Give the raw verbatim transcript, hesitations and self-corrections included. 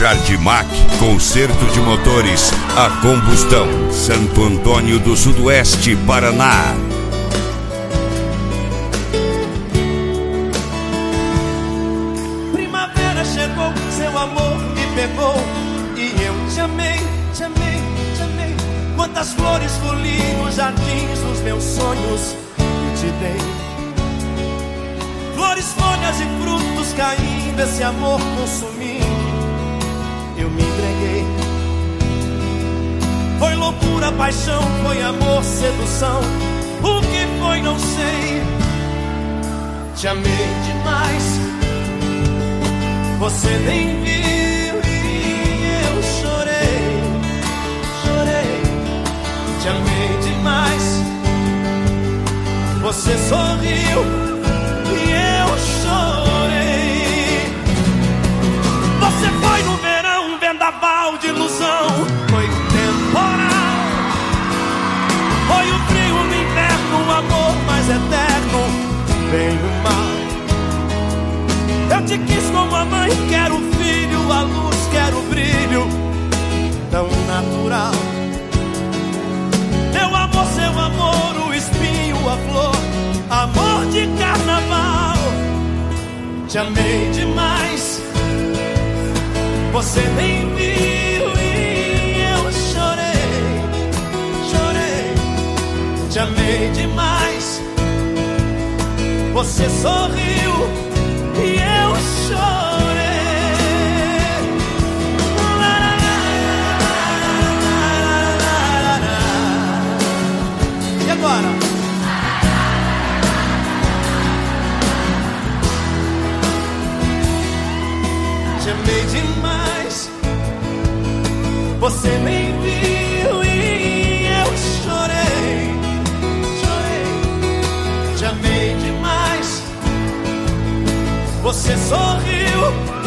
Jardimac, conserto de motores a combustão, Santo Antônio do Sudoeste, Paraná. Primavera chegou, seu amor me pegou e eu te amei, te amei, te amei. Quantas flores foli nos jardins dos meus sonhos e te dei. Flores, folhas e frutos caindo, esse amor consumindo, eu me entreguei. Foi loucura, paixão, foi amor, sedução. O que foi não sei. Te amei demais, você nem viu e eu chorei, chorei. Te amei demais, você sorriu e eu chorei. Você foi no verão, um vendaval de ilusão. Foi temporal. Foi o frio no inverno, o amor mais eterno, bem o mal. Eu te quis como a mãe quer o filho, a luz quer o brilho, tão natural. Meu amor, seu amor, o espinho, a flor, amor de carnaval. Te amei demais, você nem viu e eu chorei, chorei. Te amei demais, você sorriu e eu chorei. E agora? Te amei demais, você nem viu e eu chorei, chorei. Te amei demais, você sorriu